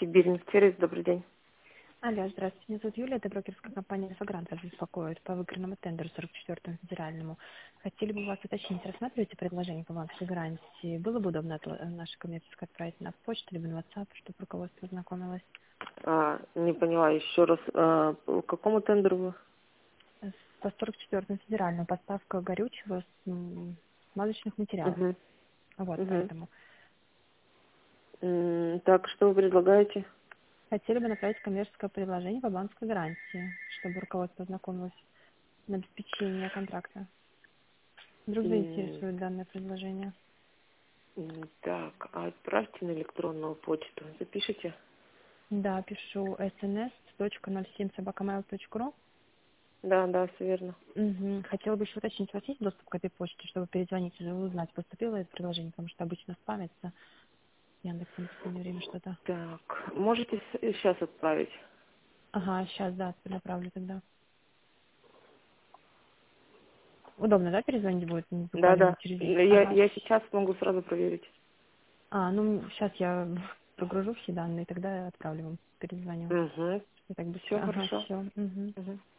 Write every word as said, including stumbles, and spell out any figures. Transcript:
Бизнес-сервис, добрый день. Алло, здравствуйте. Меня зовут Юлия, это брокерская компания «Альфа-Грант» вас беспокоит по выигранному тендеру сорок четвёртому федеральному. Хотели бы вас уточнить, рассматриваете предложение по банковской гарантии? Было бы удобно отла- нашу коммерческую отправить на почту, либо на WhatsApp, чтобы руководство ознакомилось? А, не поняла еще раз, а, по какому тендеру вы? С- По сорок четвёртому федеральному поставка горючего с м, смазочных материалов. Угу. Вот, Угу. поэтому. М, Так, что вы предлагаете? Хотели бы направить коммерческое предложение по банковской гарантии, чтобы руководство ознакомилось на обеспечение контракта. Вдруг М, заинтересует данное предложение? м, Так, а отправьте на электронную почту. Запишите. Да, пишу смс точка ноль семь собака mail точка ру. Да, да, все верно. Угу. Хотела бы еще уточнить, у вас есть доступ к этой почте, чтобы перезвонить и узнать, поступило это приложение, потому что обычно спамится. Яндексом в последнее время что-то. Так, можете сейчас отправить? Ага, сейчас, да, направлю тогда. Удобно, да, перезвонить будет м, Да, буквально да. минут через десять? Я, Ага. я сейчас могу сразу проверить. А, ну, сейчас я прогружу все данные, тогда я отправлю вам, перезвоню. Угу. И так Все быстро. Ага, хорошо. все. Угу. Угу.